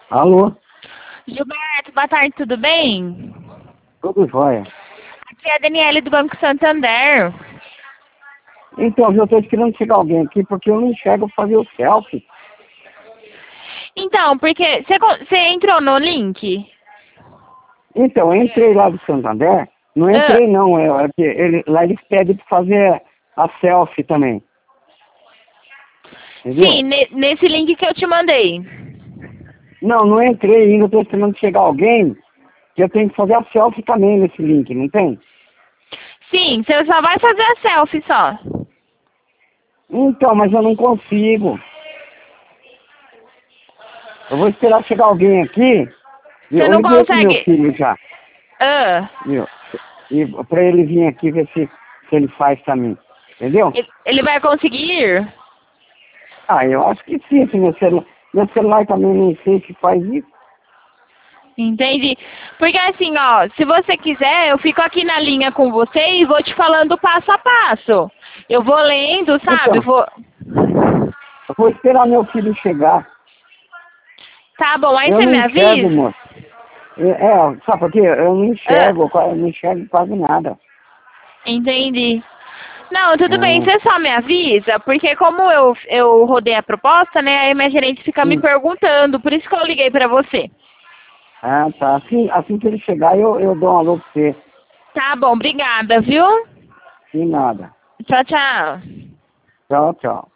Alô? Gilberto, boa tarde, tudo bem? Tudo jóia. Aqui é a Daniele do Banco Santander. Então, eu estou esperando chegar alguém aqui porque eu não enxergo fazer o selfie. Então, porque você entrou no link? Então, eu entrei lá do Santander. Não Ah, entrei não, é que lá eles pedem para fazer a selfie também. sim, Entendeu? nesse link que eu te mandei. Não, não entrei ainda, estou esperando chegar alguém que eu tenho que fazer a selfie também nesse link, não tem? Sim, você só vai fazer a selfie só. Então, mas eu não consigo. Eu vou esperar chegar alguém aqui. Você Eu não liguei pro meu consegue... filho já, Ah, viu? E para ele vir aqui ver se ele faz também. Entendeu? ele vai conseguir? Ah, eu acho que sim, esse meu celular também nem sei se faz isso. Entendi. Porque assim, ó, se você quiser, eu fico aqui na linha com você e vou te falando passo a passo. Eu vou lendo, sabe? Então, eu vou esperar meu filho chegar. Tá bom, aí Eu você não me enxergo, avisa? moço. Sabe por quê? Ah, Eu não enxergo quase nada. entendi. Não, tudo bem, É, você só me avisa, porque como eu rodei a proposta, né, aí minha gerente fica me sim. perguntando, por isso que eu liguei pra você. Ah, tá. Assim que ele chegar, eu dou um alô pra você. Tá bom, obrigada, viu? Sem nada. Tchau, tchau. Tchau, tchau.